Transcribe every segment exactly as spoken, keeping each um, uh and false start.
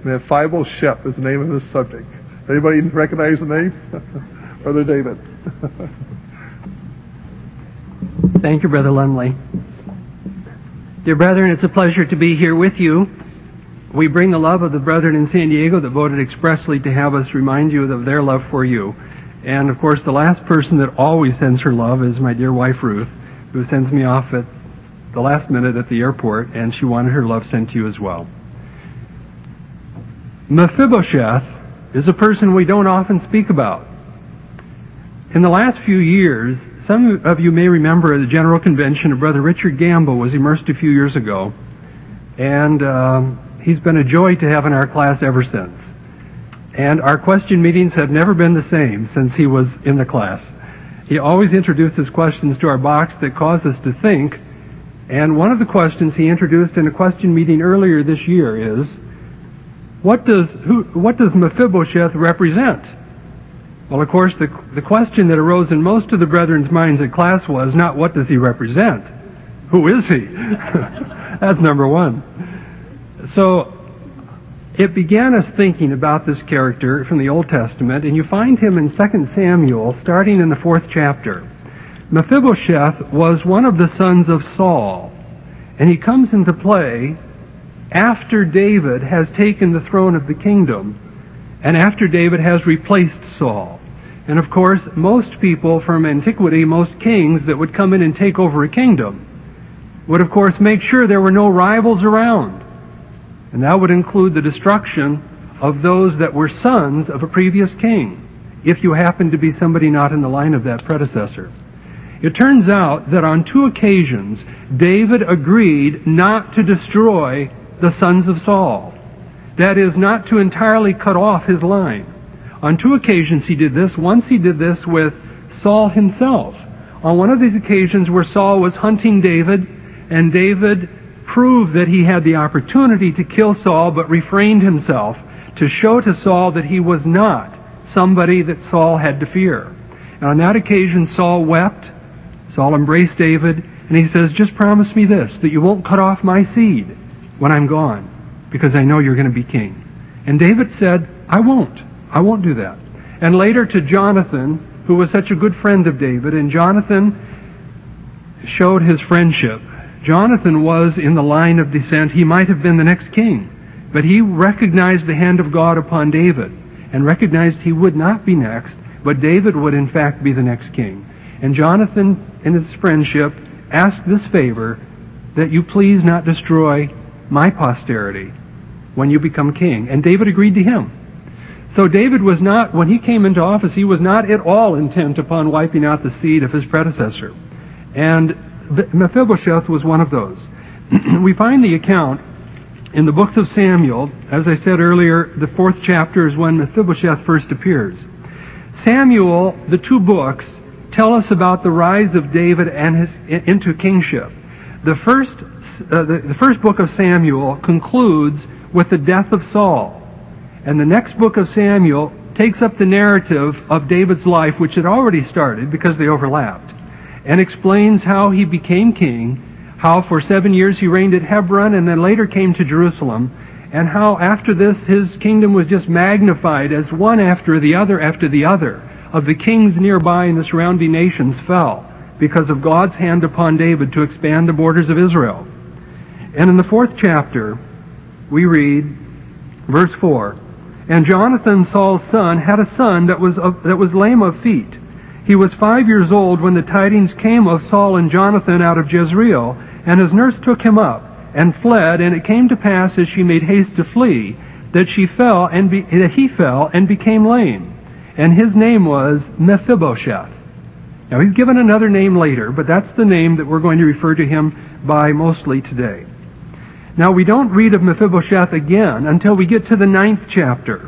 Mephibosheth is the name of this subject. Anybody recognize the name? Brother David. Thank you, Brother Lumley. Dear brethren, it's a pleasure to be here with you. We bring the love of the brethren in San Diego that voted expressly to have us remind you of their love for you. And, of course, the last person that always sends her love is my dear wife, Ruth, who sends me off at the last minute at the airport, and she wanted her love sent to you as well. Mephibosheth is a person we don't often speak about. In the last few years, some of you may remember the General Convention of Brother Richard Gamble was immersed a few years ago, and um, he's been a joy to have in our class ever since. And our question meetings have never been the same since he was in the class. He always introduces questions to our box that cause us to think, and one of the questions he introduced in a question meeting earlier this year is, what does who, what does Mephibosheth represent? Well, of course, the, the question that arose in most of the brethren's minds in class was not what does he represent? Who is he? That's number one. So, it began us thinking about this character from the Old Testament, and you find him in Second Samuel, starting in the fourth chapter. Mephibosheth was one of the sons of Saul, and he comes into play after David has taken the throne of the kingdom, and after David has replaced Saul. And of course, most people from antiquity, most kings that would come in and take over a kingdom, would of course make sure there were no rivals around. And that would include the destruction of those that were sons of a previous king, if you happen to be somebody not in the line of that predecessor. It turns out that on two occasions, David agreed not to destroy the sons of Saul. That is, not to entirely cut off his line. On two occasions he did this. Once he did this with Saul himself. On one of these occasions where Saul was hunting David, and David proved that he had the opportunity to kill Saul, but refrained himself to show to Saul that he was not somebody that Saul had to fear. And on that occasion, Saul wept. Saul embraced David, and he says, just promise me this, that you won't cut off my seed when I'm gone, because I know you're going to be king. And David said, I won't. I won't do that. And later to Jonathan, who was such a good friend of David, and Jonathan showed his friendship. Jonathan was in the line of descent. He might have been the next king, but he recognized the hand of God upon David and recognized he would not be next, but David would in fact be the next king. And Jonathan, in his friendship, asked this favor, that you please not destroy my posterity when you become king. And David agreed to him. So David was not, when he came into office, he was not at all intent upon wiping out the seed of his predecessor. And Mephibosheth was one of those. We find the account in the books of Samuel. As I said earlier, the fourth chapter is when Mephibosheth first appears. Samuel, the two books, tell us about the rise of David and his into kingship. The first, uh, the, the first book of Samuel concludes with the death of Saul. And the next book of Samuel takes up the narrative of David's life, which had already started because they overlapped, and explains how he became king, how for seven years he reigned at Hebron and then later came to Jerusalem, and how after this his kingdom was just magnified as one after the other after the other of the kings nearby and the surrounding nations fell because of God's hand upon David to expand the borders of Israel. And in the fourth chapter, we read, verse four, and Jonathan, Saul's son, had a son that was of, that was lame of feet. He was five years old when the tidings came of Saul and Jonathan out of Jezreel, and his nurse took him up and fled. And it came to pass, as she made haste to flee, that she fell and be, that he fell and became lame, and his name was Mephibosheth. Now he's given another name later, but that's the name that we're going to refer to him by mostly today. Now we don't read of Mephibosheth again until we get to the ninth chapter.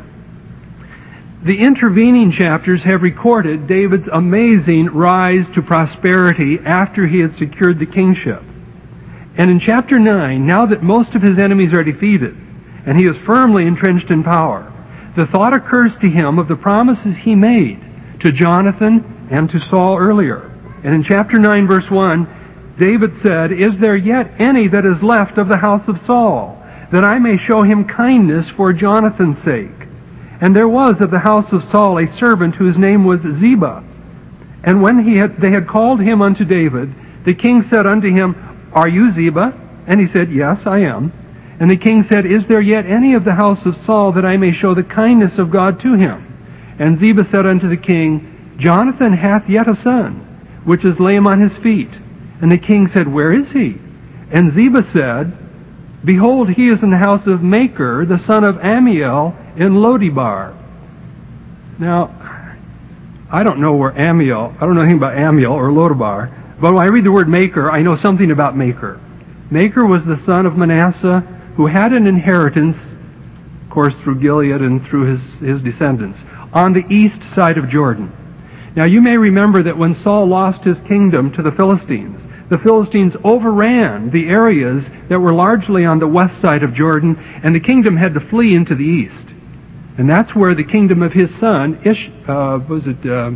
The intervening chapters have recorded David's amazing rise to prosperity after he had secured the kingship. And in chapter nine, now that most of his enemies are defeated, and he is firmly entrenched in power, the thought occurs to him of the promises he made to Jonathan and to Saul earlier. And in chapter nine, verse one, David said, is there yet any that is left of the house of Saul, that I may show him kindness for Jonathan's sake. And there was of the house of Saul a servant whose name was Ziba. And when he had, they had called him unto David, the king said unto him, Are you Ziba? And he said, Yes, I am. And the king said, Is there yet any of the house of Saul that I may show the kindness of God to him? And Ziba said unto the king, Jonathan hath yet a son, which is lame on his feet. And the king said, Where is he? And Ziba said, Behold, he is in the house of Machir, the son of Ammiel, in Lodebar. Now, I don't know where Ammiel, I don't know anything about Ammiel or Lodebar, but when I read the word Machir, I know something about Machir. Machir was the son of Manasseh, who had an inheritance, of course through Gilead and through his, his descendants, on the east side of Jordan. Now you may remember that when Saul lost his kingdom to the Philistines, the Philistines overran the areas that were largely on the west side of Jordan, and the kingdom had to flee into the east. And that's where the kingdom of his son, Ish, uh, was it uh,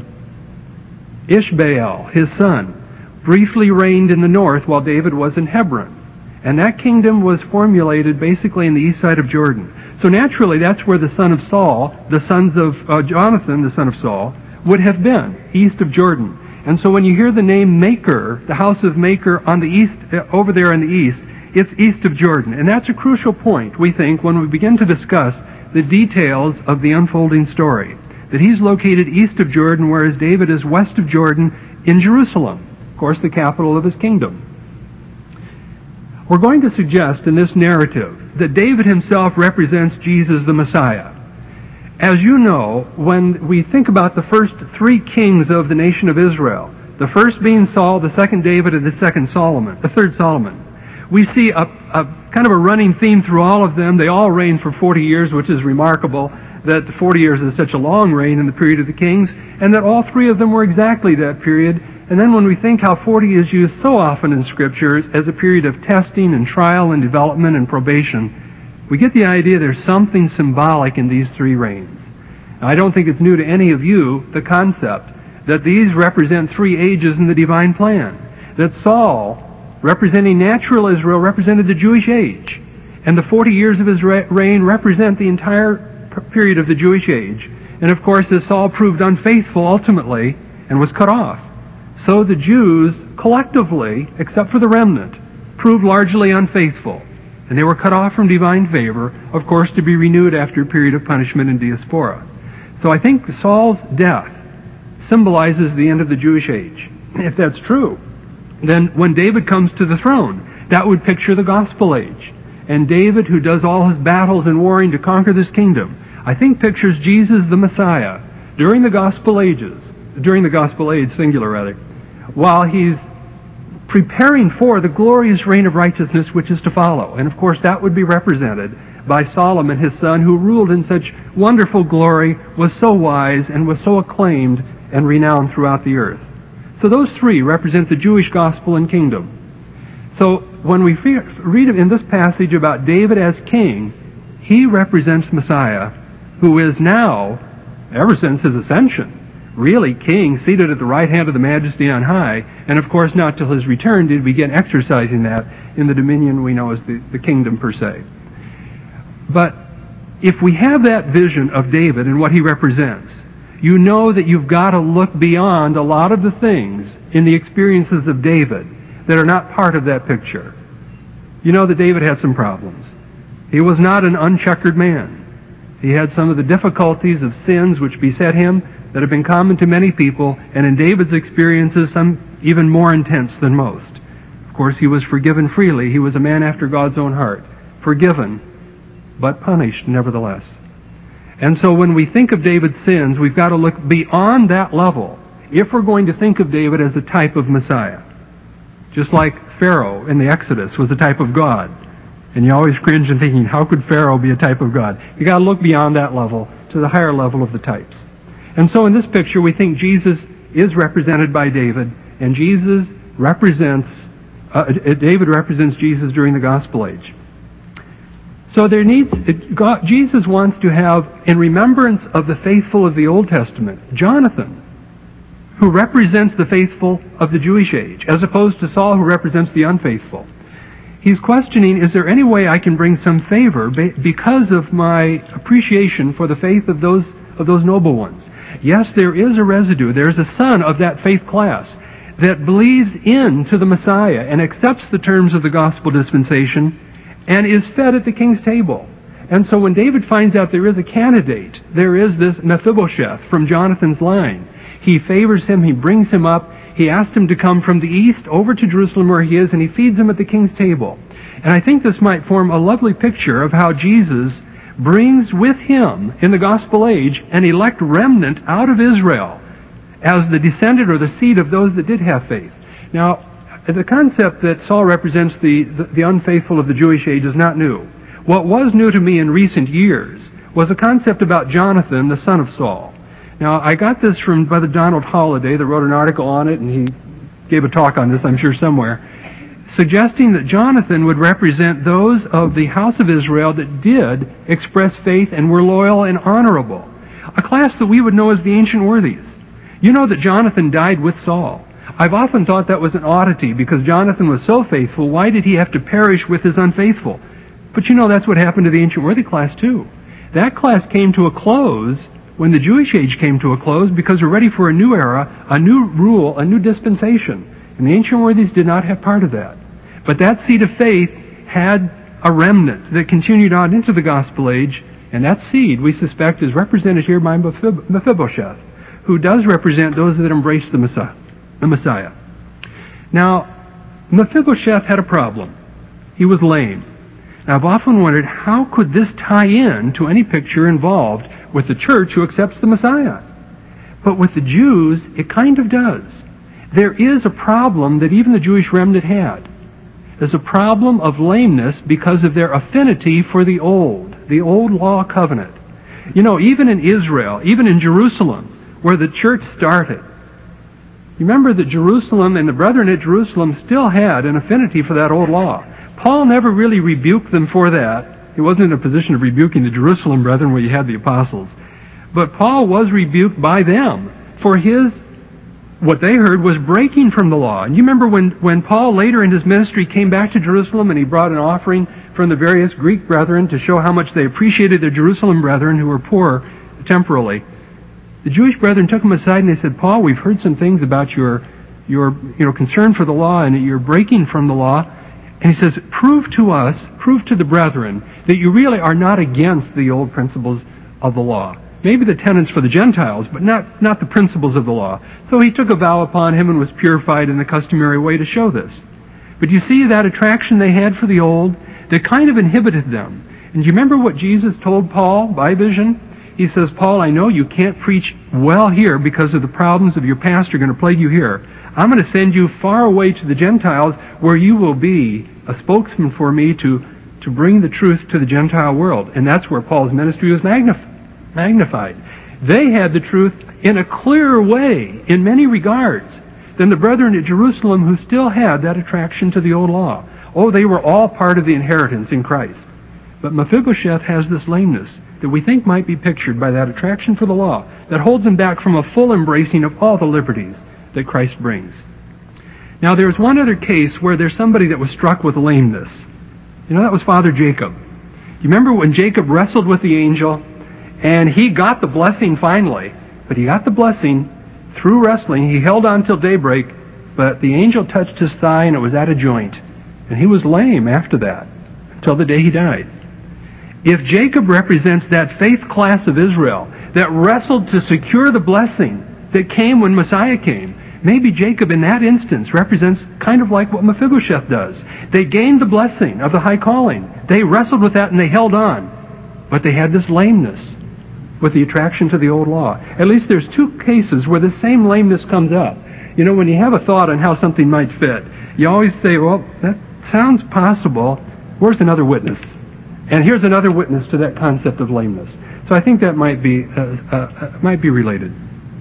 Ishbaal, his son, briefly reigned in the north while David was in Hebron. And that kingdom was formulated basically in the east side of Jordan. So naturally, that's where the son of Saul, the sons of uh, Jonathan, the son of Saul, would have been, east of Jordan. And so when you hear the name Machir, the house of Machir on the east, uh, over there in the east, it's east of Jordan. And that's a crucial point, we think, when we begin to discuss the details of the unfolding story. That he's located east of Jordan, whereas David is west of Jordan in Jerusalem, of course the capital of his kingdom. We're going to suggest in this narrative that David himself represents Jesus the Messiah. As you know, when we think about the first three kings of the nation of Israel, the first being Saul, the second David, and the second Solomon, the third Solomon, we see a, a kind of a running theme through all of them. They all reigned for forty years, which is remarkable that the forty years is such a long reign in the period of the kings, and that all three of them were exactly that period. And then when we think how forty is used so often in Scriptures as a period of testing and trial and development and probation, we get the idea there's something symbolic in these three reigns. Now, I don't think it's new to any of you, the concept that these represent three ages in the divine plan. That Saul, representing natural Israel, represented the Jewish age. And the forty years of his reign represent the entire period of the Jewish age. And of course, as Saul proved unfaithful ultimately and was cut off, so the Jews collectively, except for the remnant, proved largely unfaithful. And they were cut off from divine favor, of course, to be renewed after a period of punishment and diaspora. So I think Saul's death symbolizes the end of the Jewish age. If that's true, then when David comes to the throne, that would picture the gospel age. And David, who does all his battles and warring to conquer this kingdom, I think pictures Jesus the Messiah during the gospel ages, during the gospel age, singular rather, while he's preparing for the glorious reign of righteousness which is to follow. And of course that would be represented by Solomon, his son, who ruled in such wonderful glory, was so wise, and was so acclaimed and renowned throughout the earth. So those three represent the Jewish gospel and kingdom. So when we read in this passage about David as king, he represents Messiah, who is now, ever since his ascension, really king, seated at the right hand of the Majesty on high, and of course not till his return did we begin exercising that in the dominion we know as the, the kingdom per se. But if we have that vision of David and what he represents, you know that you've got to look beyond a lot of the things in the experiences of David that are not part of that picture. You know that David had some problems. He was not an uncheckered man. He had some of the difficulties of sins which beset him that have been common to many people, and in David's experiences, some even more intense than most. Of course, he was forgiven freely. He was a man after God's own heart. Forgiven, but punished nevertheless. And so when we think of David's sins, we've got to look beyond that level if we're going to think of David as a type of Messiah. Just like Pharaoh in the Exodus was a type of God. And you always cringe in thinking, how could Pharaoh be a type of God? You've got to look beyond that level to the higher level of the types. And so in this picture, we think Jesus is represented by David, and Jesus represents, uh, David represents Jesus during the gospel age. So there needs, God, Jesus wants to have, in remembrance of the faithful of the Old Testament, Jonathan, who represents the faithful of the Jewish age, as opposed to Saul, who represents the unfaithful. He's questioning, is there any way I can bring some favor because of my appreciation for the faith of those of those noble ones? Yes, there is a residue. There's a son of that faith class that believes into the Messiah and accepts the terms of the gospel dispensation and is fed at the king's table. And so when David finds out there is a candidate, there is this Mephibosheth from Jonathan's line, he favors him, he brings him up, he asks him to come from the east over to Jerusalem where he is, and he feeds him at the king's table. And I think this might form a lovely picture of how Jesus brings with him in the gospel age an elect remnant out of Israel as the descendant or the seed of those that did have faith. Now, the concept that Saul represents the, the, the unfaithful of the Jewish age is not new. What was new to me in recent years was a concept about Jonathan, the son of Saul. Now, I got this from Brother Donald Holliday, that wrote an article on it, and he gave a talk on this, I'm sure, somewhere, suggesting that Jonathan would represent those of the house of Israel that did express faith and were loyal and honorable. A class that we would know as the ancient worthies. You know that Jonathan died with Saul. I've often thought that was an oddity, because Jonathan was so faithful, why did he have to perish with his unfaithful? But you know that's what happened to the ancient worthy class too. That class came to a close when the Jewish age came to a close, because we're ready for a new era, a new rule, a new dispensation. And the ancient worthies did not have part of that. But that seed of faith had a remnant that continued on into the gospel age, and that seed, we suspect, is represented here by Mephibosheth, who does represent those that embrace the Messiah. The Messiah. Now, Mephibosheth had a problem. He was lame. Now, I've often wondered, how could this tie in to any picture involved with the church who accepts the Messiah? But with the Jews, it kind of does. There is a problem that even the Jewish remnant had. There's a problem of lameness because of their affinity for the old, the old law covenant. You know, even in Israel, even in Jerusalem, where the church started, you remember that Jerusalem and the brethren at Jerusalem still had an affinity for that old law. Paul never really rebuked them for that. He wasn't in a position of rebuking the Jerusalem brethren where you had the apostles. But Paul was rebuked by them for his, what they heard was breaking from the law. And you remember when, when Paul later in his ministry came back to Jerusalem and he brought an offering from the various Greek brethren to show how much they appreciated their Jerusalem brethren who were poor temporally. The Jewish brethren took him aside and they said, Paul, we've heard some things about your, your you know, concern for the law and that you're breaking from the law. And he says, prove to us, prove to the brethren, that you really are not against the old principles of the law. Maybe the tenets for the Gentiles, but not, not the principles of the law. So he took a vow upon him and was purified in the customary way to show this. But you see that attraction they had for the old, that kind of inhibited them. And do you remember what Jesus told Paul by vision? He says, Paul, I know you can't preach well here because of the problems of your past are going to plague you here. I'm going to send you far away to the Gentiles where you will be a spokesman for me to, to bring the truth to the Gentile world. And that's where Paul's ministry was magnif- magnified. They had the truth in a clearer way, in many regards, than the brethren at Jerusalem who still had that attraction to the old law. Oh, they were all part of the inheritance in Christ. But Mephibosheth has this lameness that we think might be pictured by that attraction for the law that holds him back from a full embracing of all the liberties that Christ brings. Now, there's one other case where there's somebody that was struck with lameness. You know, that was Father Jacob. You remember when Jacob wrestled with the angel, and he got the blessing finally, but he got the blessing through wrestling. He held on till daybreak, but the angel touched his thigh, and it was at a joint. And he was lame after that, until the day he died. If Jacob represents that faith class of Israel that wrestled to secure the blessing that came when Messiah came, maybe Jacob in that instance represents kind of like what Mephibosheth does. They gained the blessing of the high calling. They wrestled with that and they held on. But they had this lameness with the attraction to the old law. At least there's two cases where the same lameness comes up. You know, when you have a thought on how something might fit, you always say, well, that sounds possible. Where's another witness? And here's another witness to that concept of lameness. So I think that might be uh, uh, might be related.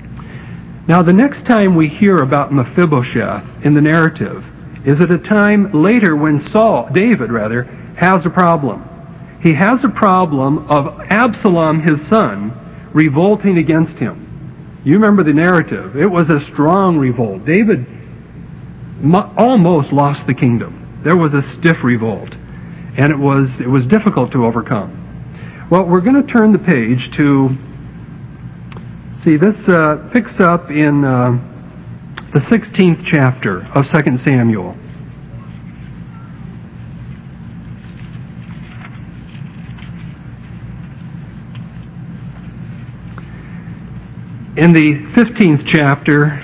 Now, the next time we hear about Mephibosheth in the narrative is at a time later when Saul, David rather, has a problem. He has a problem of Absalom, his son, revolting against him. You remember the narrative. It was a strong revolt. David almost lost the kingdom. There was a stiff revolt, and it was it was difficult to overcome. Well, we're going to turn the page to, see, this uh, picks up in uh, the sixteenth chapter of Second Samuel. In the fifteenth chapter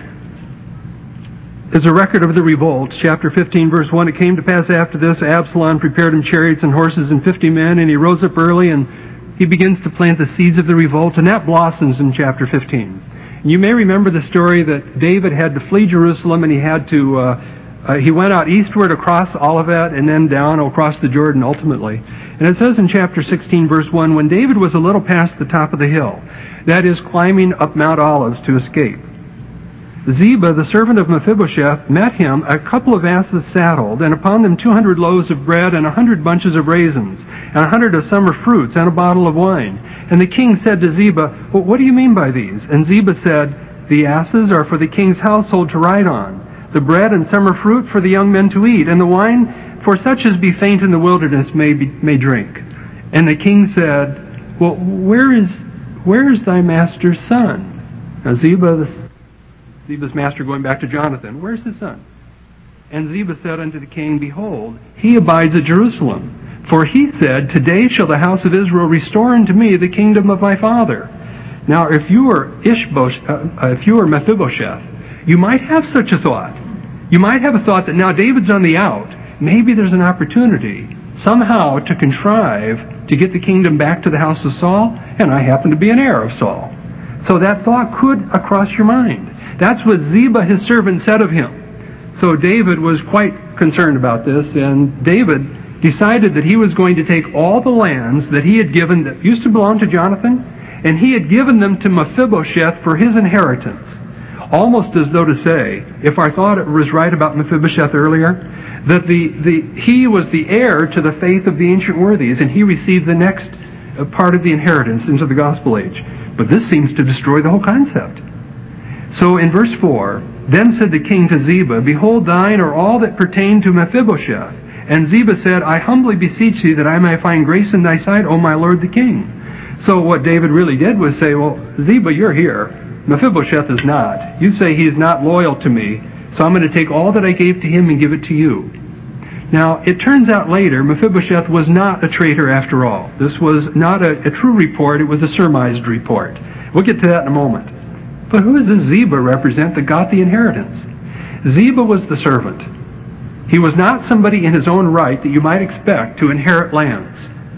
is a record of the revolt. Chapter fifteen, verse one, it came to pass after this, Absalom prepared him chariots and horses and fifty men, and he rose up early, and he begins to plant the seeds of the revolt, and that blossoms in chapter fifteen. And you may remember the story that David had to flee Jerusalem, and he had to, uh, uh, he went out eastward across Olivet, and then down across the Jordan ultimately. And it says in chapter sixteen, verse one, when David was a little past the top of the hill, that is, climbing up Mount Olives to escape, Ziba, the servant of Mephibosheth, met him, a couple of asses saddled, and upon them two hundred loaves of bread, and a hundred bunches of raisins, and a hundred of summer fruits, and a bottle of wine. And the king said to Ziba, well, what do you mean by these? And Ziba said, the asses are for the king's household to ride on, the bread and summer fruit for the young men to eat, and the wine for such as be faint in the wilderness may be, may drink. And the king said, well, where is where is thy master's son? Now Ziba, the Ziba's master, going back to Jonathan, where's his son? And Ziba said unto the king, behold, he abides at Jerusalem. For he said, today shall the house of Israel restore unto me the kingdom of my father. Now, if you were Ishbosh, uh, if you were Mephibosheth, you might have such a thought. You might have a thought that now David's on the out. Maybe there's an opportunity somehow to contrive to get the kingdom back to the house of Saul, and I happen to be an heir of Saul. So that thought could cross your mind. That's what Ziba, his servant, said of him. So David was quite concerned about this, and David decided that he was going to take all the lands that he had given that used to belong to Jonathan, and he had given them to Mephibosheth for his inheritance. Almost as though to say, if our thought was right about Mephibosheth earlier, that the, the he was the heir to the faith of the ancient worthies, and he received the next part of the inheritance into the gospel age. But this seems to destroy the whole concept. So in verse four, then said the king to Ziba, behold, thine are all that pertain to Mephibosheth. And Ziba said, I humbly beseech thee that I may find grace in thy sight, O my lord the king. So what David really did was say, well, Ziba, you're here. Mephibosheth is not. You say he's not loyal to me, so I'm going to take all that I gave to him and give it to you. Now, it turns out later, Mephibosheth was not a traitor after all. This was not a, a true report, it was a surmised report. We'll get to that in a moment. But who does this Ziba represent that got the inheritance? Ziba was the servant. He was not somebody in his own right that you might expect to inherit lands.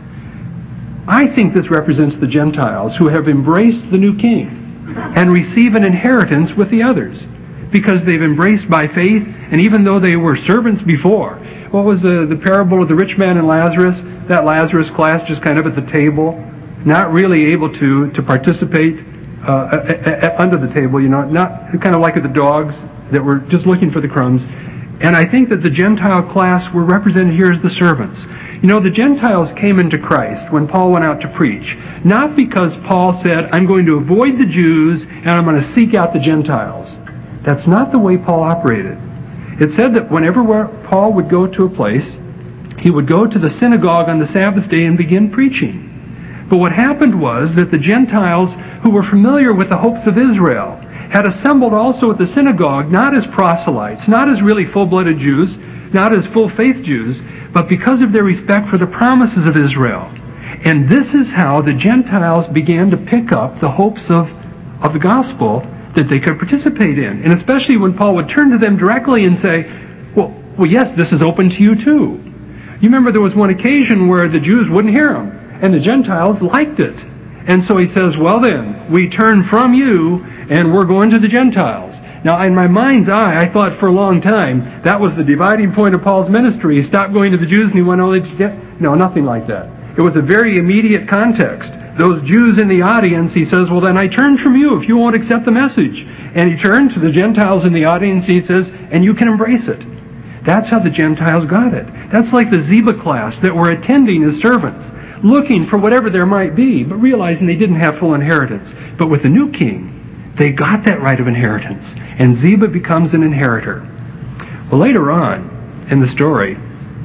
I think this represents the Gentiles who have embraced the new king and receive an inheritance with the others because they've embraced by faith, and even though they were servants before. What was the, the parable of the rich man and Lazarus? That Lazarus class just kind of at the table, not really able to, to participate uh, a, a, under the table, you know, not kind of like the dogs that were just looking for the crumbs. And I think that the Gentile class were represented here as the servants. You know, the Gentiles came into Christ when Paul went out to preach, not because Paul said, I'm going to avoid the Jews and I'm going to seek out the Gentiles. That's not the way Paul operated. It said that whenever Paul would go to a place, he would go to the synagogue on the Sabbath day and begin preaching. But what happened was that the Gentiles who were familiar with the hopes of Israel had assembled also at the synagogue, not as proselytes, not as really full-blooded Jews, not as full-faith Jews, but because of their respect for the promises of Israel. And this is how the Gentiles began to pick up the hopes of, of the gospel that they could participate in. And especially when Paul would turn to them directly and say, well, well, yes, this is open to you too. You remember there was one occasion where the Jews wouldn't hear him, and the Gentiles liked it. And so he says, well then, we turn from you, and we're going to the Gentiles. Now, in my mind's eye, I thought for a long time that was the dividing point of Paul's ministry. He stopped going to the Jews and he went only to Gentiles. No, nothing like that. It was a very immediate context. Those Jews in the audience, he says, well then I turn from you if you won't accept the message. And he turned to the Gentiles in the audience and he says, and you can embrace it. That's how the Gentiles got it. That's like the Ziba class that were attending as servants, looking for whatever there might be, but realizing they didn't have full inheritance. But with the new king, they got that right of inheritance, and Ziba becomes an inheritor. Well, later on in the story,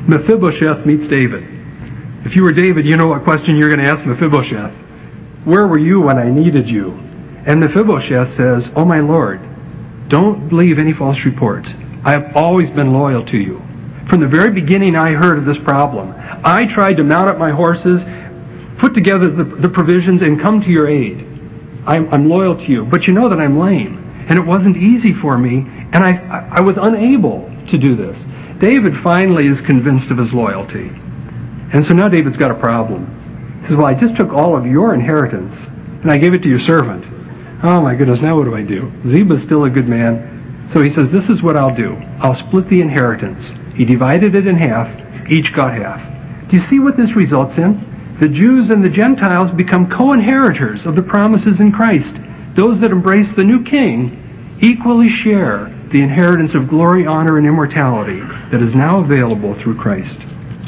Mephibosheth meets David. If you were David, you know what question you're going to ask Mephibosheth. Where were you when I needed you? And Mephibosheth says, "Oh my Lord, don't believe any false reports. I have always been loyal to you. From the very beginning I heard of this problem. I tried to mount up my horses, put together the, the provisions, and come to your aid. I'm, I'm loyal to you. But you know that I'm lame, and it wasn't easy for me, and I, I was unable to do this." David finally is convinced of his loyalty. And so now David's got a problem. He says, "Well, I just took all of your inheritance, and I gave it to your servant. Oh my goodness, now what do I do? Ziba's still a good man." So he says, "This is what I'll do. I'll split the inheritance." He divided it in half. Each got half. Do you see what this results in? The Jews and the Gentiles become co-inheritors of the promises in Christ. Those that embrace the new king equally share the inheritance of glory, honor, and immortality that is now available through Christ.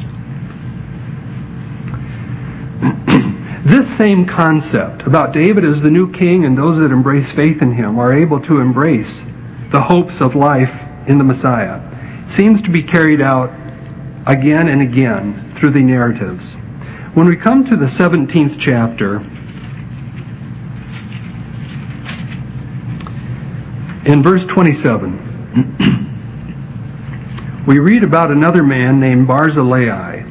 This same concept about David as the new king and those that embrace faith in him are able to embrace the hopes of life in the Messiah seems to be carried out again and again through the narratives. When we come to the seventeenth chapter, in verse twenty-seven, we read about another man named Barzillai.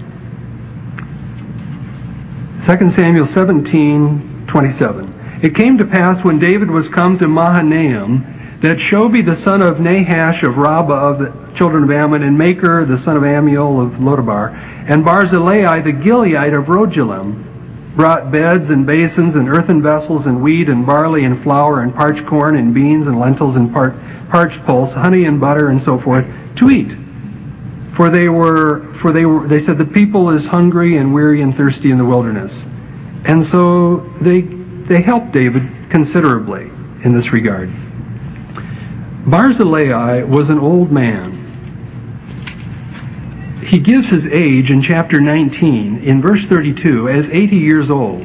Second Samuel seventeen twenty-seven. It came to pass when David was come to Mahanaim that Shobi the son of Nahash of Rabbah of the children of Ammon, and Maker the son of Amiel of Lodabar, and Barzillai the Gileadite of Rogelim, brought beds and basins and earthen vessels and wheat and barley and flour and parched corn and beans and lentils and par- parched pulse, honey and butter and so forth to eat. For they were, for they were, they said, the people is hungry and weary and thirsty in the wilderness. And so they they helped David considerably in this regard. Barzillai was an old man. He gives his age in chapter nineteen, in verse thirty-two, as eighty years old.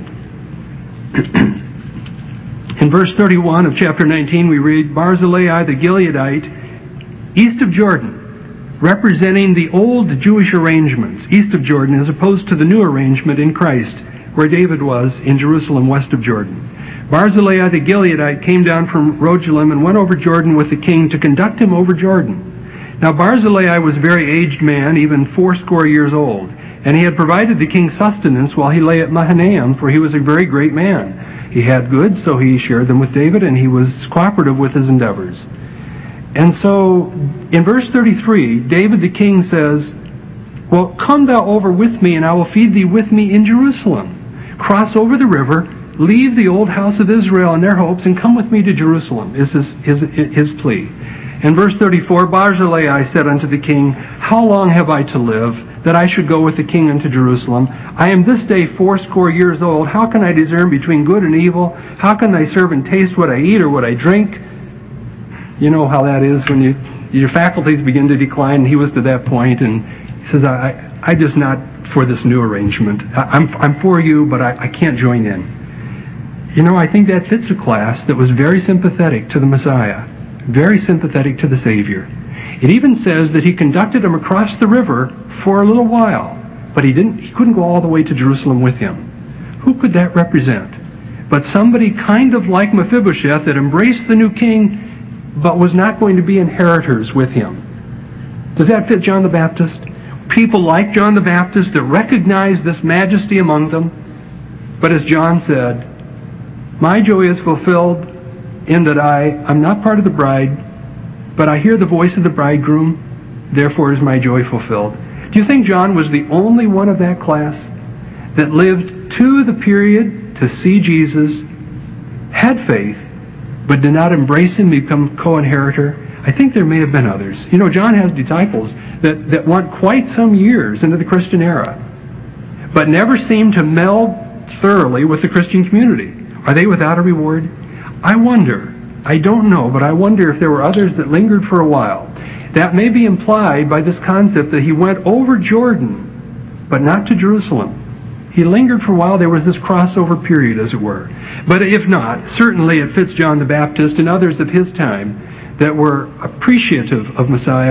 In verse thirty-one of chapter nineteen, we read, Barzillai the Gileadite, east of Jordan, representing the old Jewish arrangements, east of Jordan, as opposed to the new arrangement in Christ, where David was in Jerusalem, west of Jordan. Barzillai the Gileadite came down from Rogelim and went over Jordan with the king to conduct him over Jordan. Now Barzillai was a very aged man, even fourscore years old, and he had provided the king sustenance while he lay at Mahanaim, for he was a very great man. He had goods, so he shared them with David, and he was cooperative with his endeavors. And so, in verse thirty-three, David the king says, well, come thou over with me, and I will feed thee with me in Jerusalem. Cross over the river, leave the old house of Israel and their hopes, and come with me to Jerusalem, is his, his, his plea. In verse thirty-four, Barzillai said unto the king, how long have I to live, that I should go with the king unto Jerusalem? I am this day fourscore years old. How can I discern between good and evil? How can thy servant taste what I eat or what I drink? You know how that is when you, your faculties begin to decline, and he was to that point, and he says, I, I, I'm just not for this new arrangement. I, I'm, I'm for you, but I, I can't join in. You know, I think that fits a class that was very sympathetic to the Messiah, very sympathetic to the Savior. It even says that he conducted him across the river for a little while, but he didn't. He couldn't go all the way to Jerusalem with him. Who could that represent? But somebody kind of like Mephibosheth that embraced the new king, but was not going to be inheritors with him. Does that fit John the Baptist? People like John the Baptist that recognize this majesty among them, but as John said, my joy is fulfilled in that I am not part of the bride, but I hear the voice of the bridegroom, therefore is my joy fulfilled. Do you think John was the only one of that class that lived to the period to see Jesus, had faith, but did not embrace him, become co-inheritor? I think there may have been others. You know, John has disciples that, that went quite some years into the Christian era, but never seemed to meld thoroughly with the Christian community. Are they without a reward? I wonder. I don't know, but I wonder if there were others that lingered for a while. That may be implied by this concept that he went over Jordan, but not to Jerusalem. He lingered for a while. There was this crossover period, as it were. But if not, certainly it fits John the Baptist and others of his time that were appreciative of Messiah,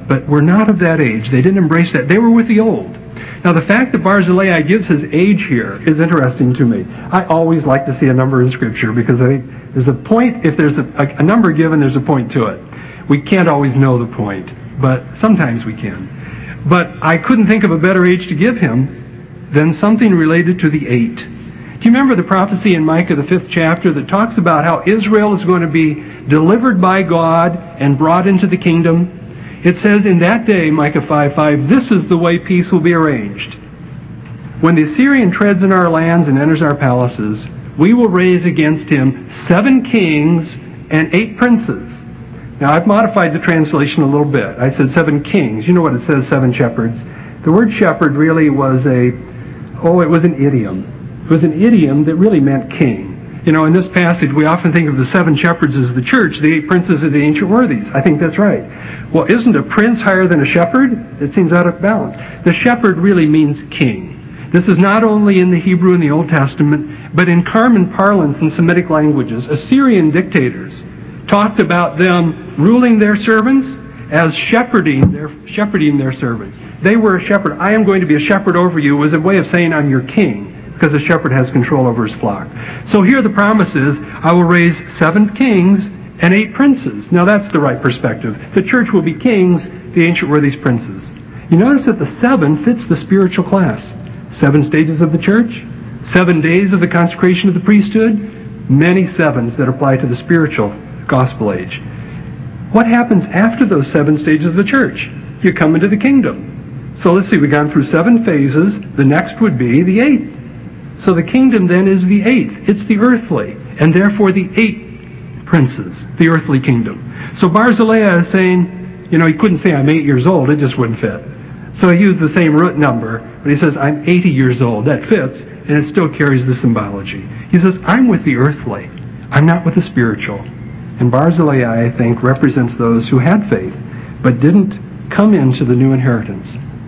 but were not of that age. They didn't embrace that. They were with the old. Now, the fact that Barzillai gives his age here is interesting to me. I always like to see a number in Scripture because I think there's a point, if there's a, a, a number given, there's a point to it. We can't always know the point, but sometimes we can. But I couldn't think of a better age to give him than something related to the eight. Do you remember the prophecy in Micah, the fifth chapter, that talks about how Israel is going to be delivered by God and brought into the kingdom? It says, in that day, Micah five five, this is the way peace will be arranged. When the Assyrian treads in our lands and enters our palaces, we will raise against him seven kings and eight princes. Now, I've modified the translation a little bit. I said seven kings. You know what it says, seven shepherds. The word shepherd really was a, oh, it was an idiom. It was an idiom that really meant king. You know, in this passage, we often think of the seven shepherds as the church, the eight princes of the ancient worthies. I think that's right. Well, isn't a prince higher than a shepherd? It seems out of balance. The shepherd really means king. This is not only in the Hebrew in the Old Testament, but in common parlance in Semitic languages. Assyrian dictators talked about them ruling their servants as shepherding their, shepherding their servants. They were a shepherd. I am going to be a shepherd over you was a way of saying I'm your king, because a shepherd has control over his flock. So here the promise is, I will raise seven kings and eight princes. Now that's the right perspective. The church will be kings, the ancient worthies princes. You notice that the seven fits the spiritual class. Seven stages of the church, seven days of the consecration of the priesthood, many sevens that apply to the spiritual gospel age. What happens after those seven stages of the church? You come into the kingdom. So let's see, we've gone through seven phases. The next would be the eighth. So the kingdom then is the eighth. It's the earthly, and therefore the eight princes, the earthly kingdom. So Barzillai is saying, you know, he couldn't say I'm eight years old. It just wouldn't fit. So he used the same root number, but he says I'm eighty years old. That fits, and it still carries the symbology. He says I'm with the earthly. I'm not with the spiritual. And Barzillai, I think, represents those who had faith, but didn't come into the new inheritance.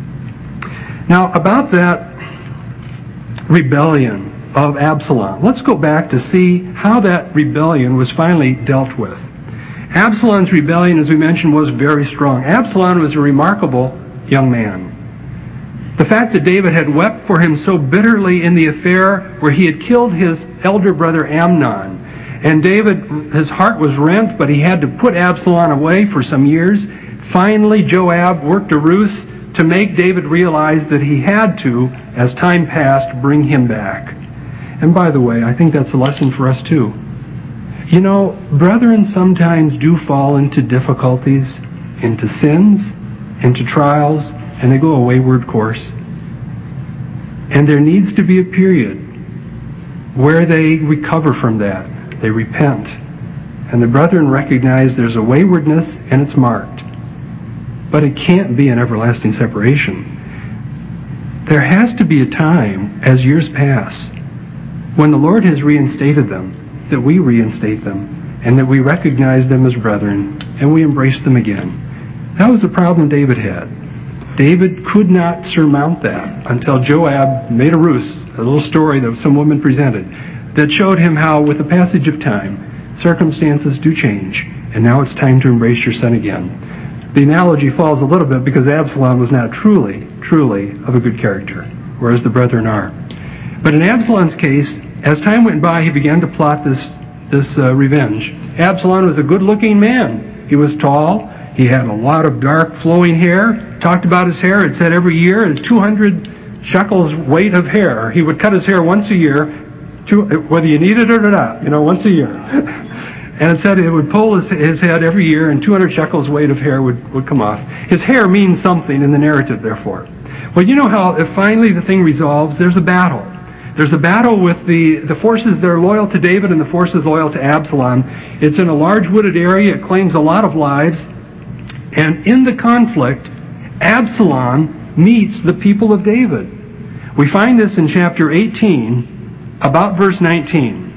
Now, about that rebellion of Absalom. Let's go back to see how that rebellion was finally dealt with. Absalom's rebellion, as we mentioned, was very strong. Absalom was a remarkable young man. The fact that David had wept for him so bitterly in the affair where he had killed his elder brother Amnon, and David, his heart was rent, but he had to put Absalom away for some years. Finally, Joab worked a ruse to make David realize that he had to, as time passed, bring him back. And by the way, I think that's a lesson for us too. You know, brethren sometimes do fall into difficulties, into sins, into trials, and they go a wayward course. And there needs to be a period where they recover from that. They repent. And the brethren recognize there's a waywardness and it's marked. But it can't be an everlasting separation. There has to be a time, as years pass, when the Lord has reinstated them, that we reinstate them, and that we recognize them as brethren, and we embrace them again. That was the problem David had. David could not surmount that until Joab made a ruse, a little story that some woman presented, that showed him how, with the passage of time, circumstances do change, and now it's time to embrace your son again. The analogy falls a little bit because Absalom was not truly, truly of a good character, whereas the brethren are. But in Absalom's case, as time went by, he began to plot this, this uh, revenge. Absalom was a good-looking man. He was tall. He had a lot of dark, flowing hair. Talked about his hair. It said every year, two hundred shekels weight of hair. He would cut his hair once a year, to, whether you needed it or not, you know, once a year. And it said it would pull his, his head every year, and two hundred shekels weight of hair would, would come off. His hair means something in the narrative, therefore. Well, you know how if finally the thing resolves, there's a battle. There's a battle with the, the forces that are loyal to David and the forces loyal to Absalom. It's in a large wooded area. It claims a lot of lives. And in the conflict, Absalom meets the people of David. We find this in chapter eighteen, about verse nineteen.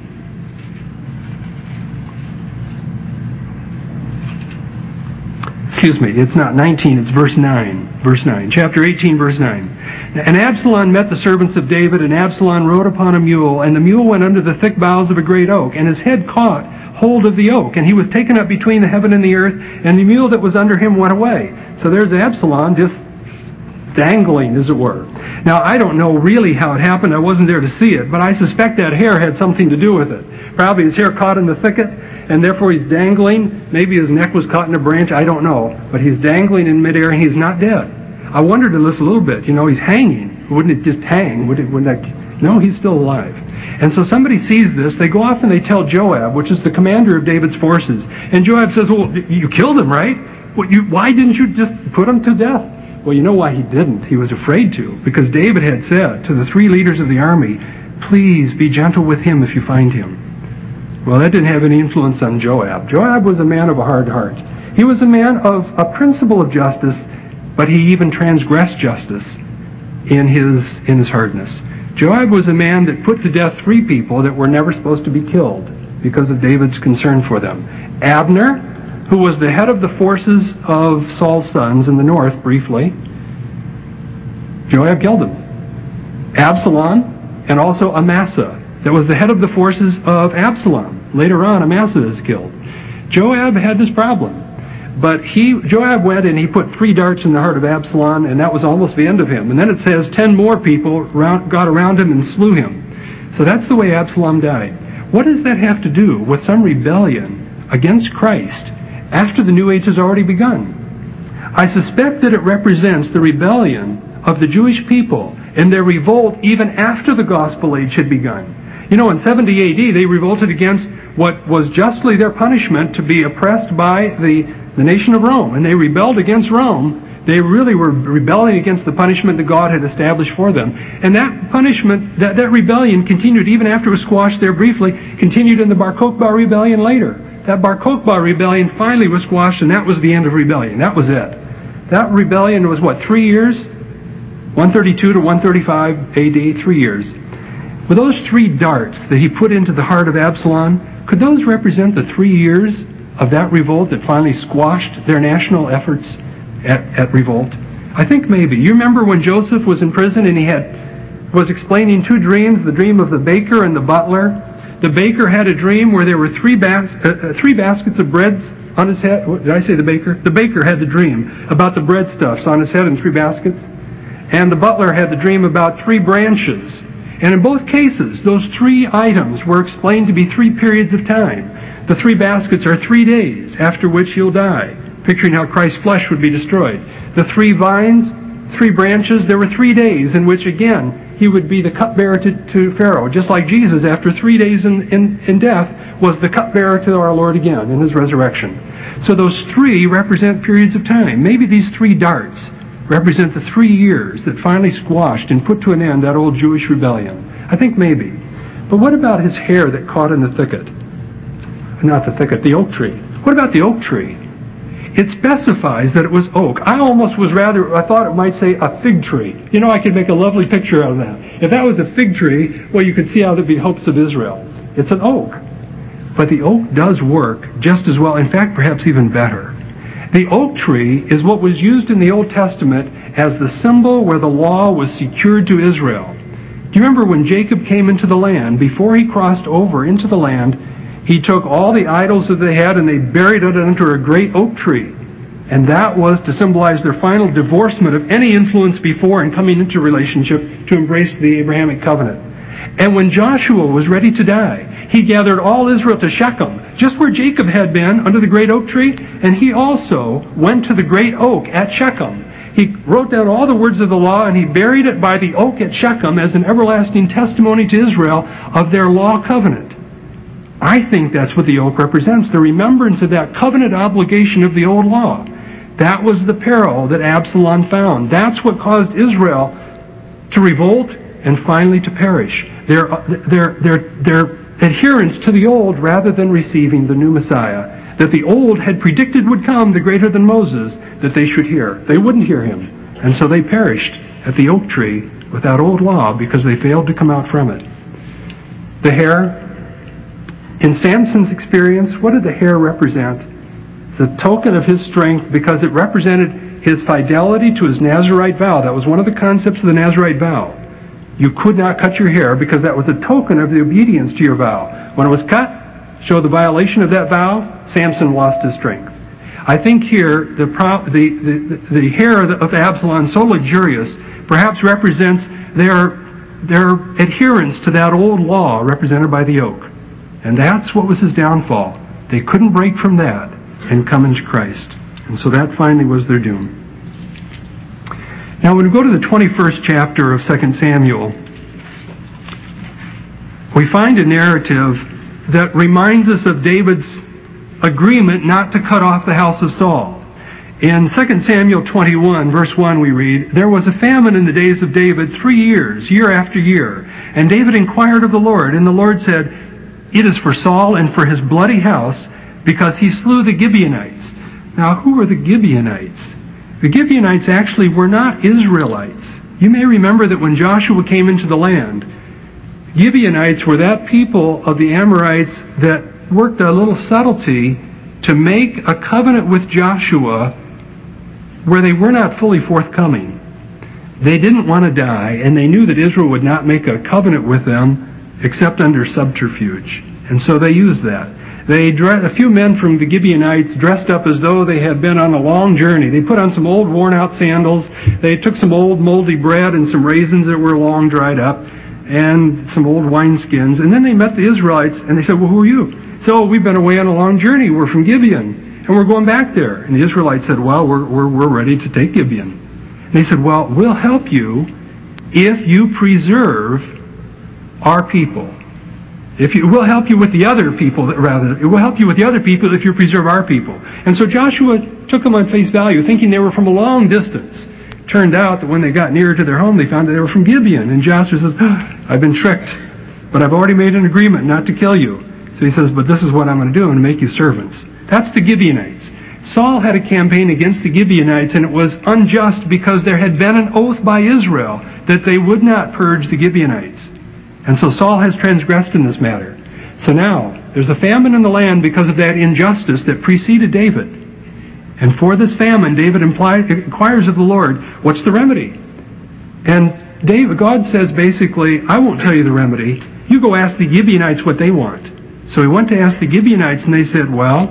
Excuse me, it's not nineteen, it's verse nine. Verse nine. Chapter eighteen, verse nine. And Absalom met the servants of David, and Absalom rode upon a mule, and the mule went under the thick boughs of a great oak, and his head caught hold of the oak, and he was taken up between the heaven and the earth, and the mule that was under him went away. So there's Absalom just dangling, as it were. Now, I don't know really how it happened. I wasn't there to see it, but I suspect that hair had something to do with it. Probably his hair caught in the thicket, and therefore he's dangling. Maybe his neck was caught in a branch. I don't know. But he's dangling in midair, and he's not dead. I wondered this a little bit. You know, he's hanging. Wouldn't it just hang? Would it, wouldn't that... No, he's still alive. And so somebody sees this. They go off and they tell Joab, which is the commander of David's forces. And Joab says, well, you killed him, right? Well, you, why didn't you just put him to death? Well, you know why he didn't. He was afraid to. Because David had said to the three leaders of the army, please be gentle with him if you find him. Well, that didn't have any influence on Joab. Joab was a man of a hard heart. He was a man of a principle of justice, but he even transgressed justice in his, in his hardness. Joab was a man that put to death three people that were never supposed to be killed because of David's concern for them. Abner, who was the head of the forces of Saul's sons in the north, briefly. Joab killed him. Absalom, and also Amasa, that was the head of the forces of Absalom. Later on, Amasa is killed. Joab had this problem. But he, Joab went and he put three darts in the heart of Absalom, and that was almost the end of him. And then it says ten more people got around him and slew him. So that's the way Absalom died. What does that have to do with some rebellion against Christ after the New Age has already begun? I suspect that it represents the rebellion of the Jewish people and their revolt even after the Gospel Age had begun. You know, in seventy A D, they revolted against what was justly their punishment to be oppressed by the the nation of Rome, and they rebelled against Rome. They really were rebelling against the punishment that God had established for them. And that punishment, that, that rebellion continued even after it was squashed there briefly, continued in the Bar Kokhba rebellion later. That Bar Kokhba rebellion finally was squashed, and that was the end of rebellion. That was it. That rebellion was, what, three years? one thirty-two to one thirty-five A D, three years. With those three darts that he put into the heart of Absalom, could those represent the three years of that revolt that finally squashed their national efforts at, at revolt? I think maybe. You remember when Joseph was in prison and he had was explaining two dreams, the dream of the baker and the butler. The baker had a dream where there were three, bas- uh, three baskets of bread on his head. What, did I say the baker? The baker had the dream about the breadstuffs on his head in three baskets. And the butler had the dream about three branches. And in both cases, those three items were explained to be three periods of time. The three baskets are three days, after which you'll die, picturing how Christ's flesh would be destroyed. The three vines, three branches, there were three days in which, again, he would be the cupbearer to, to Pharaoh, just like Jesus, after three days in, in, in death, was the cupbearer to our Lord again in his resurrection. So those three represent periods of time. Maybe these three darts represent the three years that finally squashed and put to an end that old Jewish rebellion. I think maybe. But what about his hair that caught in the thicket? Not the thicket, the oak tree. What about the oak tree? It specifies that it was oak. I almost was rather, I thought it might say a fig tree. You know, I could make a lovely picture out of that. If that was a fig tree, well, you could see how there'd be hopes of Israel. It's an oak. But the oak does work just as well, in fact, perhaps even better. The oak tree is what was used in the Old Testament as the symbol where the law was secured to Israel. Do you remember when Jacob came into the land, before he crossed over into the land, he took all the idols that they had and they buried it under a great oak tree. And that was to symbolize their final divorcement of any influence before and coming into relationship to embrace the Abrahamic covenant. And when Joshua was ready to die, he gathered all Israel to Shechem, just where Jacob had been under the great oak tree, and he also went to the great oak at Shechem. He wrote down all the words of the law and he buried it by the oak at Shechem as an everlasting testimony to Israel of their law covenant. I think that's what the oak represents, the remembrance of that covenant obligation of the old law. That was the peril that Absalom found. That's what caused Israel to revolt and finally to perish. Their, their, their, their adherence to the old rather than receiving the new Messiah that the old had predicted would come, the greater than Moses, that they should hear. They wouldn't hear him. And so they perished at the oak tree with that old law because they failed to come out from it. The hair. In Samson's experience, what did the hair represent? It's a token of his strength because it represented his fidelity to his Nazirite vow. That was one of the concepts of the Nazirite vow. You could not cut your hair because that was a token of the obedience to your vow. When it was cut, show the violation of that vow, Samson lost his strength. I think here the the the, the hair of Absalom, so luxurious, perhaps represents their their adherence to that old law represented by the yoke. And that's what was his downfall. They couldn't break from that and come into Christ. And so that finally was their doom. Now when we go to the twenty-first chapter of Second Samuel, we find a narrative that reminds us of David's agreement not to cut off the house of Saul. In Second Samuel twenty-one, verse one, we read, "There was a famine in the days of David three years, year after year. And David inquired of the Lord, and the Lord said, 'It is for Saul and for his bloody house, because he slew the Gibeonites.'" Now, who are the Gibeonites? The Gibeonites actually were not Israelites. You may remember that when Joshua came into the land, Gibeonites were that people of the Amorites that worked a little subtlety to make a covenant with Joshua where they were not fully forthcoming. They didn't want to die, and they knew that Israel would not make a covenant with them except under subterfuge. And so they used that. They A few men from the Gibeonites dressed up as though they had been on a long journey. They put on some old worn-out sandals. They took some old moldy bread and some raisins that were long dried up and some old wineskins. And then they met the Israelites, and they said, "Well, who are you?" "So we've been away on a long journey. We're from Gibeon, and we're going back there." And the Israelites said, "Well, we're we're, we're ready to take Gibeon." And they said, "Well, we'll help you if you preserve our people. If you, we'll help you with the other people, rather, it will help you with the other people if you preserve our people." And so Joshua took them on face value, thinking they were from a long distance. Turned out that when they got nearer to their home, they found that they were from Gibeon. And Joshua says, oh, "I've been tricked, but I've already made an agreement not to kill you." So he says, "But this is what I'm going to do. I'm going to make you servants." That's the Gibeonites. Saul had a campaign against the Gibeonites, and it was unjust because there had been an oath by Israel that they would not purge the Gibeonites. And so Saul has transgressed in this matter. So now, there's a famine in the land because of that injustice that preceded David. And for this famine, David implies, inquires of the Lord, what's the remedy? And David, God says basically, "I won't tell you the remedy. You go ask the Gibeonites what they want." So he went to ask the Gibeonites, and they said, "Well,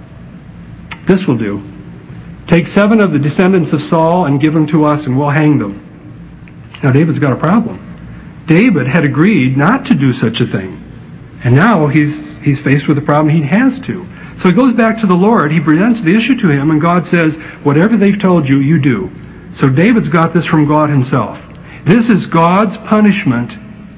this will do. Take seven of the descendants of Saul and give them to us, and we'll hang them." Now David's got a problem. David had agreed not to do such a thing. And now he's he's faced with a problem he has to. So he goes back to the Lord, he presents the issue to him, and God says, "Whatever they've told you, you do." So David's got this from God himself. This is God's punishment,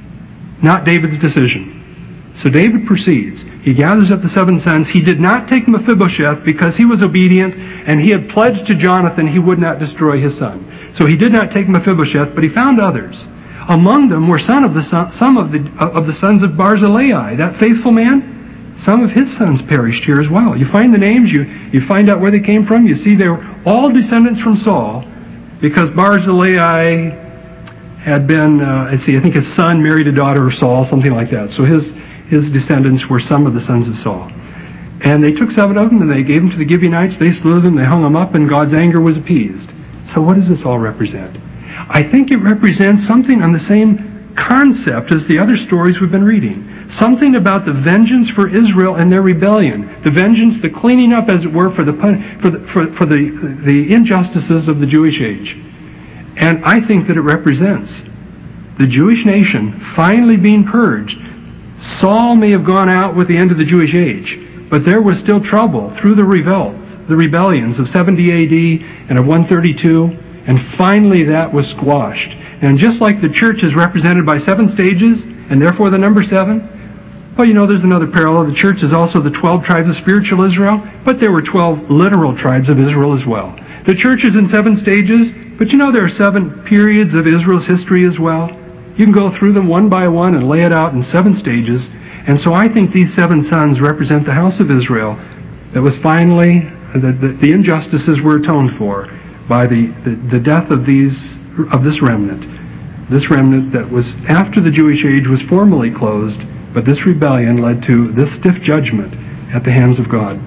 not David's decision. So David proceeds. He gathers up the seven sons. He did not take Mephibosheth because he was obedient, and he had pledged to Jonathan he would not destroy his son. So he did not take Mephibosheth, but he found others. Among them were some of the son, some of the of the sons of Barzillai, that faithful man. Some of his sons perished here as well. You find the names, you you find out where they came from. You see they were all descendants from Saul, because Barzillai had been, uh, let's see, I think his son married a daughter of Saul, something like that. So his his descendants were some of the sons of Saul. And they took seven of them and they gave them to the Gibeonites. They slew them, they hung them up, and God's anger was appeased. So what does this all represent? I think it represents something on the same concept as the other stories we've been reading. Something about the vengeance for Israel and their rebellion. The vengeance, the cleaning up, as it were, for the for the, for, for the, the injustices of the Jewish age. And I think that it represents the Jewish nation finally being purged. Saul may have gone out with the end of the Jewish age, but there was still trouble through the revolt, the rebellions of seventy A D and of one thirty-two. And finally that was squashed. And just like the church is represented by seven stages, and therefore the number seven, well, you know, there's another parallel. The church is also the twelve tribes of spiritual Israel, but there were twelve literal tribes of Israel as well. The church is in seven stages, but you know there are seven periods of Israel's history as well. You can go through them one by one and lay it out in seven stages. And so I think these seven sons represent the house of Israel that was finally, the, the, the injustices were atoned for by the, the, the death of these of this remnant. This remnant that was after the Jewish age was formally closed, but this rebellion led to this stiff judgment at the hands of God.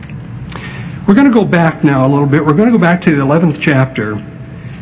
We're going to go back now a little bit. We're going to go back to the eleventh chapter.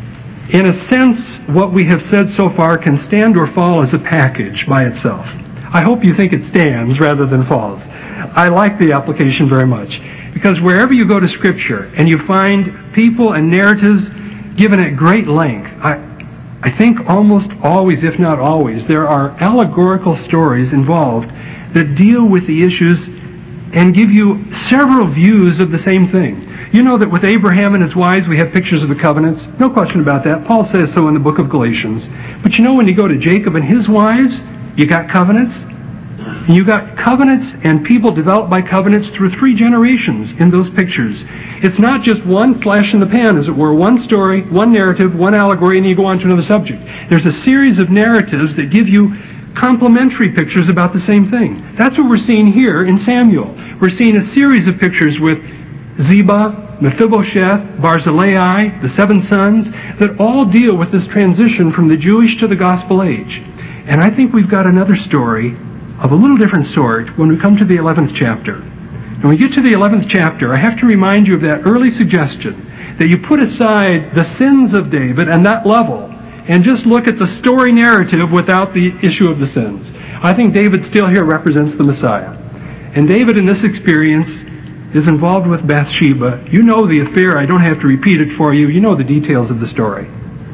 In a sense, what we have said so far can stand or fall as a package by itself. I hope you think it stands rather than falls. I like the application very much, because wherever you go to Scripture and you find people and narratives given at great length, I, I think almost always, if not always, there are allegorical stories involved that deal with the issues and give you several views of the same thing. You know that with Abraham and his wives, we have pictures of the covenants. No question about that. Paul says so in the book of Galatians. But you know, when you go to Jacob and his wives, you got covenants. And you got covenants and people developed by covenants through three generations in those pictures. It's not just one flash in the pan, as it were, one story, one narrative, one allegory, and you go on to another subject. There's a series of narratives that give you complementary pictures about the same thing. That's what we're seeing here in Samuel. We're seeing a series of pictures with Ziba, Mephibosheth, Barzillai, the seven sons, that all deal with this transition from the Jewish to the gospel age. And I think we've got another story of a little different sort when we come to the eleventh chapter. When we get to the eleventh chapter, I have to remind you of that early suggestion that you put aside the sins of David and that level and just look at the story narrative without the issue of the sins. I think David still here represents the Messiah. And David in this experience is involved with Bathsheba. You know the affair. I don't have to repeat it for you. You know the details of the story.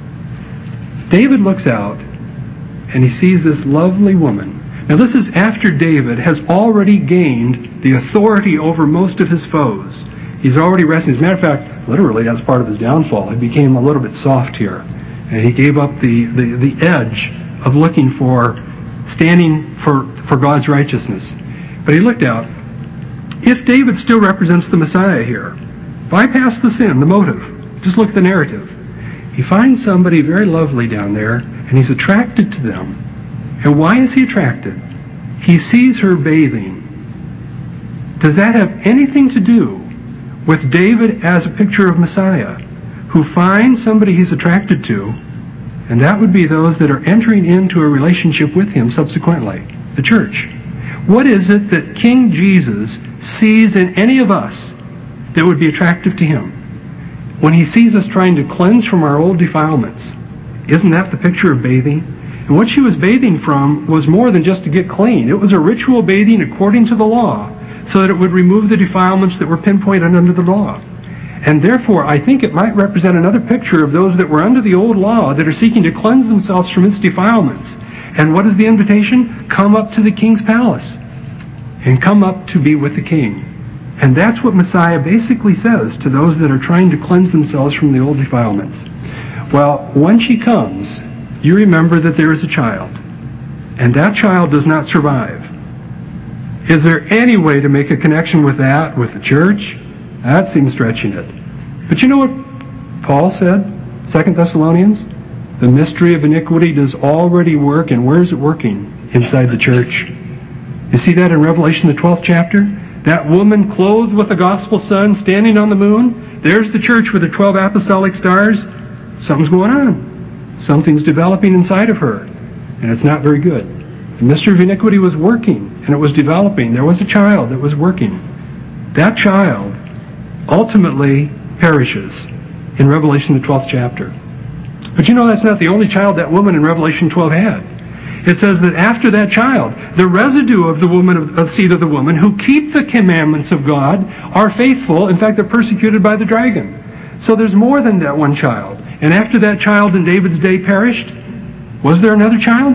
David looks out and he sees this lovely woman. Now this is after David has already gained the authority over most of his foes. He's already resting. As a matter of fact, literally that's part of his downfall. He became a little bit soft here. And he gave up the, the, the edge of looking for, standing for, for God's righteousness. But he looked out. If David still represents the Messiah here, bypass the sin, the motive. Just look at the narrative. He finds somebody very lovely down there, and he's attracted to them. And why is he attracted? He sees her bathing. Does that have anything to do with David as a picture of Messiah, who finds somebody he's attracted to, and that would be those that are entering into a relationship with him subsequently, the church? What is it that King Jesus sees in any of us that would be attractive to him? When he sees us trying to cleanse from our old defilements, isn't that the picture of bathing? And what she was bathing from was more than just to get clean. It was a ritual bathing according to the law, so that it would remove the defilements that were pinpointed under the law. And therefore, I think it might represent another picture of those that were under the old law that are seeking to cleanse themselves from its defilements. And what is the invitation? Come up to the king's palace. And come up to be with the king. And that's what Messiah basically says to those that are trying to cleanse themselves from the old defilements. Well, when she comes, you remember that there is a child, and that child does not survive. Is there any way to make a connection with that, with the church? That seems stretching it. But you know what Paul said, Second Thessalonians? The mystery of iniquity does already work, and where is it working? Inside the church. You see that in Revelation, the twelfth chapter? That woman clothed with the gospel sun, standing on the moon. There's the church with the twelve apostolic stars. Something's going on. Something's developing inside of her, and it's not very good. The mystery of iniquity was working, and it was developing. There was a child that was working. That child ultimately perishes in Revelation, the twelfth chapter. But you know that's not the only child that woman in Revelation twelve had. It says that after that child, the residue of the woman of, of seed of the woman who keep the commandments of God are faithful. In fact, they're persecuted by the dragon. So there's more than that one child. And after that child in David's day perished, was there another child?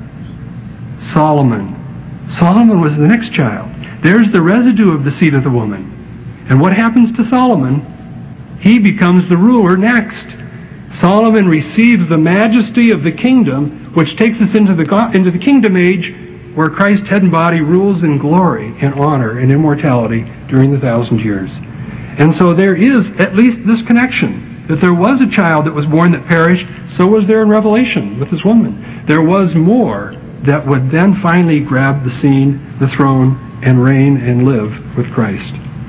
Solomon. Solomon was the next child. There's the residue of the seed of the woman. And what happens to Solomon? He becomes the ruler next. Solomon receives the majesty of the kingdom, which takes us into the, into the kingdom age, where Christ's head and body rules in glory and honor and immortality during the thousand years. And so there is at least this connection. That there was a child that was born that perished, so was there in Revelation with this woman. There was more that would then finally grab the scene, the throne, and reign and live with Christ.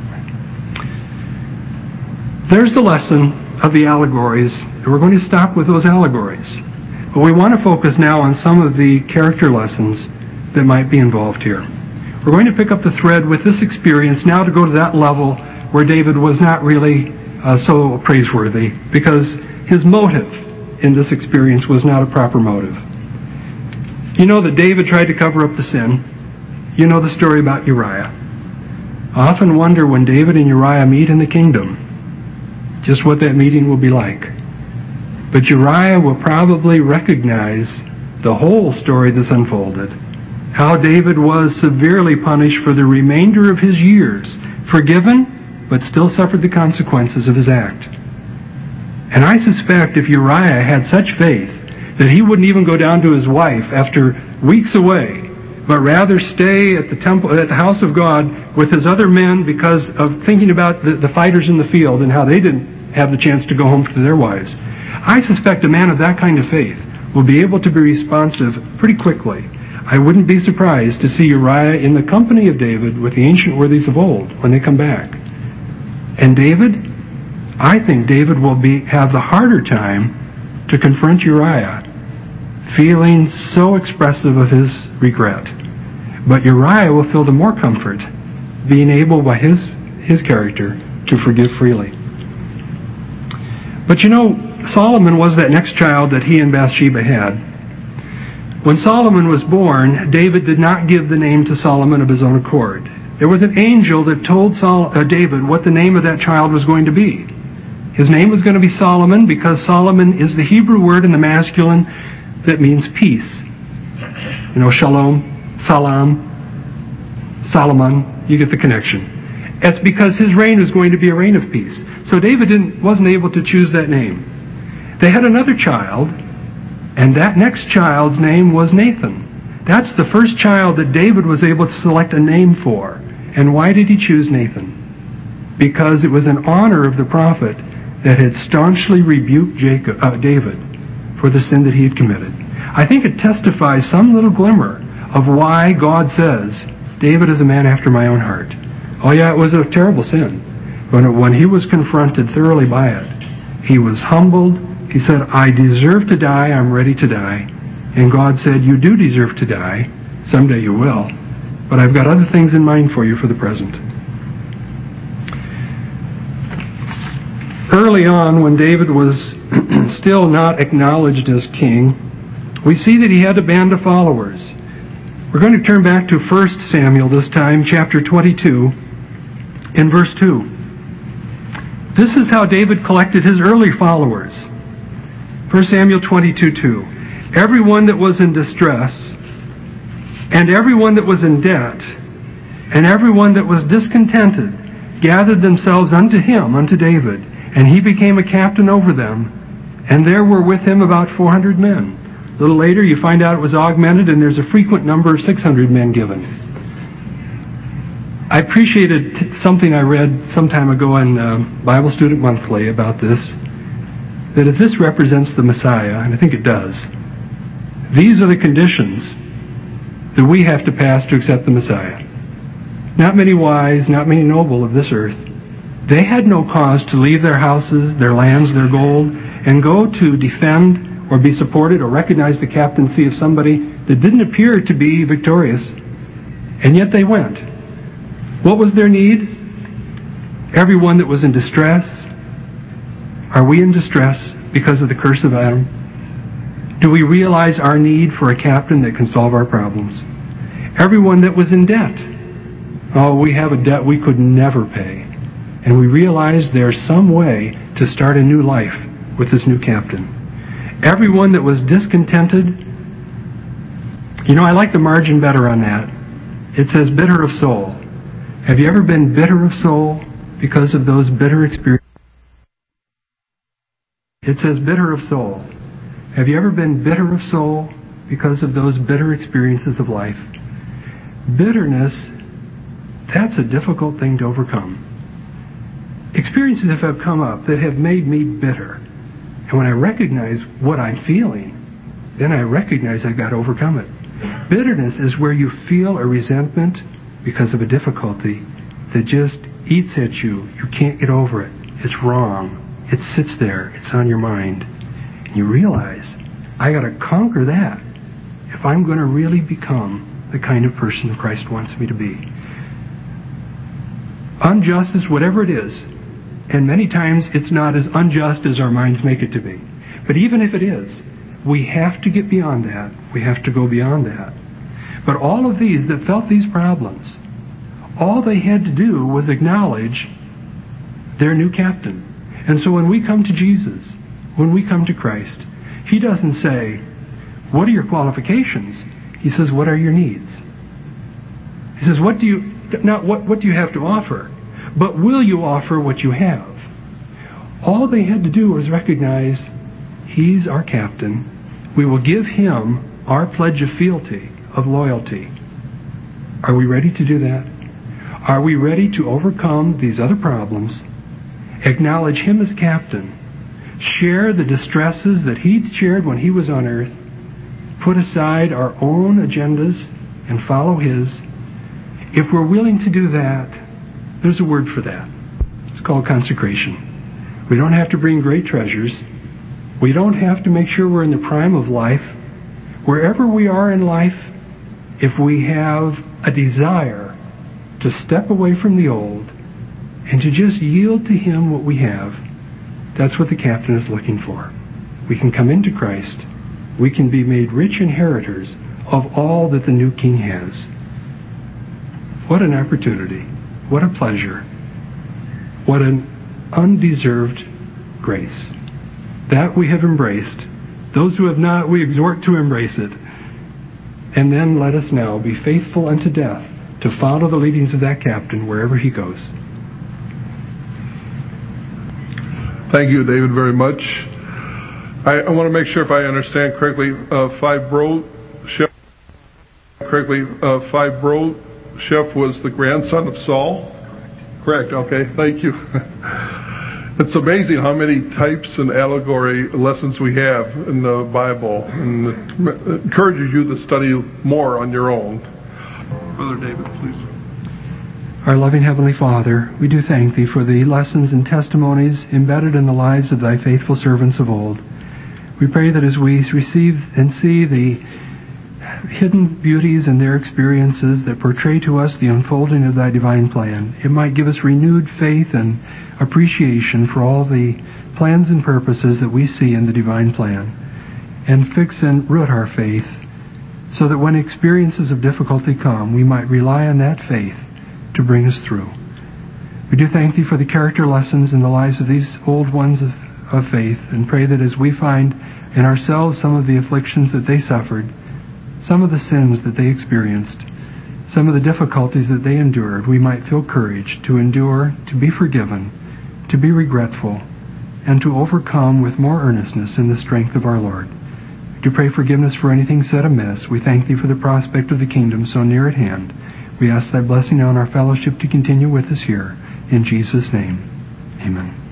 There's the lesson of the allegories, and we're going to stop with those allegories. But we want to focus now on some of the character lessons that might be involved here. We're going to pick up the thread with this experience now to go to that level where David was not really Uh, so praiseworthy, because his motive in this experience was not a proper motive. You know that David tried to cover up the sin. You know the story about Uriah. I often wonder when David and Uriah meet in the kingdom, just what that meeting will be like. But Uriah will probably recognize the whole story that's unfolded. How David was severely punished for the remainder of his years, forgiven, but still suffered the consequences of his act. And I suspect if Uriah had such faith that he wouldn't even go down to his wife after weeks away, but rather stay at the temple, at the house of God with his other men because of thinking about the, the fighters in the field and how they didn't have the chance to go home to their wives. I suspect a man of that kind of faith will be able to be responsive pretty quickly. I wouldn't be surprised to see Uriah in the company of David with the ancient worthies of old when they come back. And David, I think David will be have the harder time to confront Uriah, feeling so expressive of his regret. But Uriah will feel the more comfort, being able by his, his character to forgive freely. But you know, Solomon was that next child that he and Bathsheba had. When Solomon was born, David did not give the name to Solomon of his own accord. There was an angel that told Sol- uh, David what the name of that child was going to be. His name was going to be Solomon because Solomon is the Hebrew word in the masculine that means peace. You know, shalom, salam, Solomon, you get the connection. It's because his reign was going to be a reign of peace. So David didn't, wasn't able to choose that name. They had another child, and that next child's name was Nathan. That's the first child that David was able to select a name for. And why did he choose Nathan? Because it was in honor of the prophet that had staunchly rebuked Jacob, uh, David for the sin that he had committed. I think it testifies some little glimmer of why God says, David is a man after my own heart. Oh yeah, it was a terrible sin. But when he was confronted thoroughly by it, he was humbled. He said, I deserve to die, I'm ready to die. And God said, you do deserve to die. Someday you will. But I've got other things in mind for you for the present. Early on, when David was still not acknowledged as king, we see that he had a band of followers. We're going to turn back to First Samuel this time, chapter twenty-two, in verse two. This is how David collected his early followers. First Samuel twenty-two two. Everyone that was in distress, and everyone that was in debt, and everyone that was discontented, gathered themselves unto him, unto David, and he became a captain over them, and there were with him about four hundred men. A little later you find out it was augmented, and there's a frequent number of six hundred men given. I appreciated something I read some time ago in uh, Bible Student Monthly about this, that if this represents the Messiah, and I think it does, these are the conditions that we have to pass to accept the Messiah. Not many wise, not many noble of this earth. They had no cause to leave their houses, their lands, their gold, and go to defend or be supported or recognize the captaincy of somebody that didn't appear to be victorious, and yet they went. What was their need? Everyone that was in distress. Are we in distress because of the curse of Adam? Do we realize our need for a captain that can solve our problems? Everyone that was in debt. Oh, we have a debt we could never pay. And we realize there's some way to start a new life with this new captain. Everyone that was discontented. You know, I like the margin better on that. It says bitter of soul. Have you ever been bitter of soul because of those bitter experiences? It says bitter of soul. Have you ever been bitter of soul because of those bitter experiences of life? Bitterness, that's a difficult thing to overcome. Experiences have come up that have made me bitter. And when I recognize what I'm feeling, then I recognize I've got to overcome it. Bitterness is where you feel a resentment because of a difficulty that just eats at you. You can't get over it. It's wrong. It sits there. It's on your mind. And you realize, I got to conquer that if I'm going to really become the kind of person that Christ wants me to be. Injustice, whatever it is, and many times it's not as unjust as our minds make it to be. But even if it is, we have to get beyond that. We have to go beyond that. But all of these that felt these problems, all they had to do was acknowledge their new captain. And so when we come to Jesus, when we come to Christ, He doesn't say, what are your qualifications? He says, what are your needs? He says, what do you, not what, what do you have to offer, but will you offer what you have? All they had to do was recognize He's our captain. We will give Him our pledge of fealty, of loyalty. Are we ready to do that? Are we ready to overcome these other problems, acknowledge Him as captain, share the distresses that He shared when He was on earth, put aside our own agendas and follow His? If we're willing to do that, there's a word for that. It's called consecration. We don't have to bring great treasures. We don't have to make sure we're in the prime of life. Wherever we are in life, if we have a desire to step away from the old and to just yield to Him what we have, that's what the captain is looking for. We can come into Christ. We can be made rich inheritors of all that the new King has. What an opportunity. What a pleasure. What an undeserved grace. That we have embraced. Those who have not, we exhort to embrace it. And then let us now be faithful unto death to follow the leadings of that captain wherever he goes. Thank you, David, very much. I, I want to make sure if I understand correctly, uh, Fibro Chef, correctly, uh, Fibro Chef was the grandson of Saul? Correct. Correct, okay, thank you. It's amazing how many types and allegory lessons we have in the Bible, and it encourages you to study more on your own. Brother David, please. Our loving Heavenly Father, we do thank Thee for the lessons and testimonies embedded in the lives of Thy faithful servants of old. We pray that as we receive and see the hidden beauties in their experiences that portray to us the unfolding of Thy divine plan, it might give us renewed faith and appreciation for all the plans and purposes that we see in the divine plan, and fix and root our faith so that when experiences of difficulty come, we might rely on that faith to bring us through. We do thank Thee for the character lessons in the lives of these old ones of, of faith, and pray that as we find in ourselves some of the afflictions that they suffered, some of the sins that they experienced, some of the difficulties that they endured, we might feel courage to endure, to be forgiven, to be regretful, and to overcome with more earnestness in the strength of our Lord. We do pray forgiveness for anything said amiss. We thank Thee for the prospect of the kingdom so near at hand. We ask Thy blessing on our fellowship to continue with us here. In Jesus' name, amen.